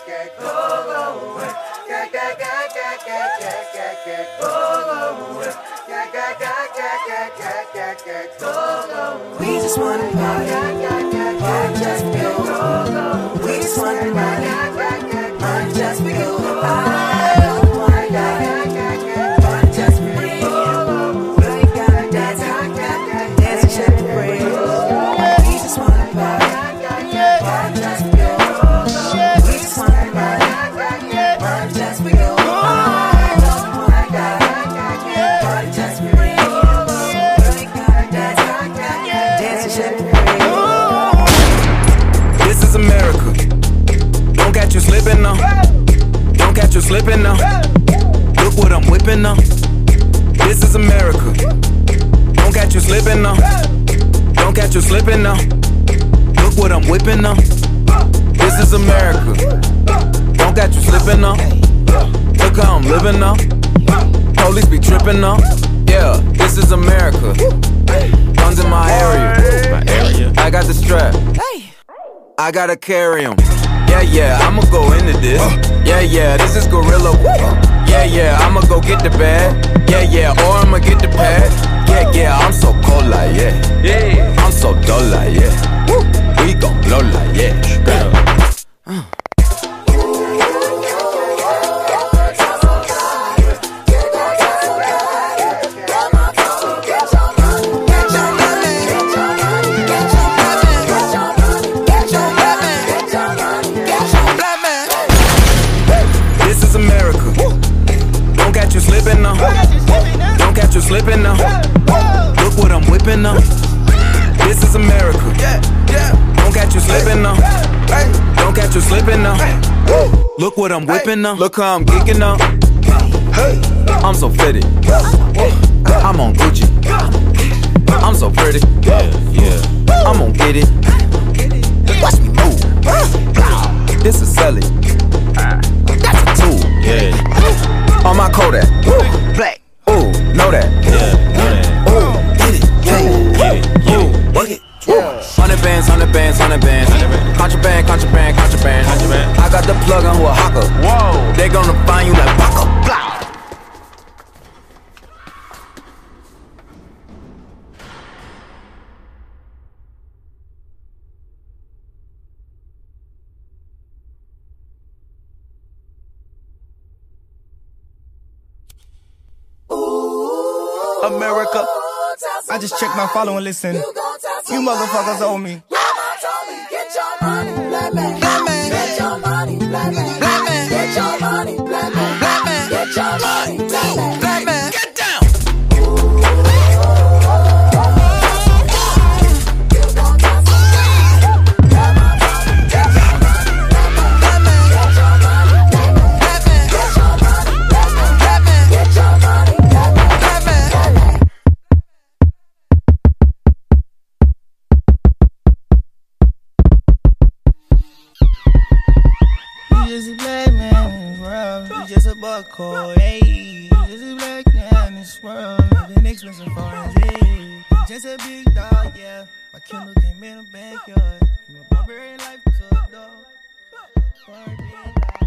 We just wanna party, party just for you. We just wanna party, party just for you. Party just for you. We gotta dance, dance and shake the bread. We just wanna party, party just for you. We just wanna party, party just for you. Party just for you. This is America. Don't catch you slipping now. Don't catch you slipping now. Look what I'm whipping now. This is America. Don't catch you slipping now. Don't catch you slipping now. Look what I'm whipping now. This is America. Don't catch you slipping now. Look how I'm living now. Police be tripping now. Yeah, this is America. Guns in my area. I got the strap. I gotta carry 'em. Yeah, I'ma go into this. Yeah, this is gorilla. Yeah, I'ma go get the bag. Yeah, or I'ma get the pad. Yeah, I'm so cold like yeah. I'm so dull like yeah. We gon' blow like yeah. Slipping now. Don't catch you slipping now. Look what I'm whipping now. This is America. Don't catch you slipping now. Don't catch you slipping now. Look what I'm whipping now. Look how I'm geeking now. I'm so fitted. I'm on Gucci. I'm so pretty. I'm gon' get it. Watch me move. This is selling. That's a tool. On my Kodak, black, ooh, know that, ooh, get it, ooh, work it, 100 bands, 100 bands, 100 bands, contraband, I got the plug on who a hawker, whoa, they gonna find you like Baka, blah. America, I just checked my follow and listen. You motherfuckers owe me. Get your money, black man. Get your money, black man. Get your money, black man. Get your money, black man. Get down. Just a black man in this world. You just a buckhole, hey. Just a black man in this world. Living expensive foreign, hey. Just a big dog, yeah. My Kindle came in the backyard. From a barbarian life to a dog.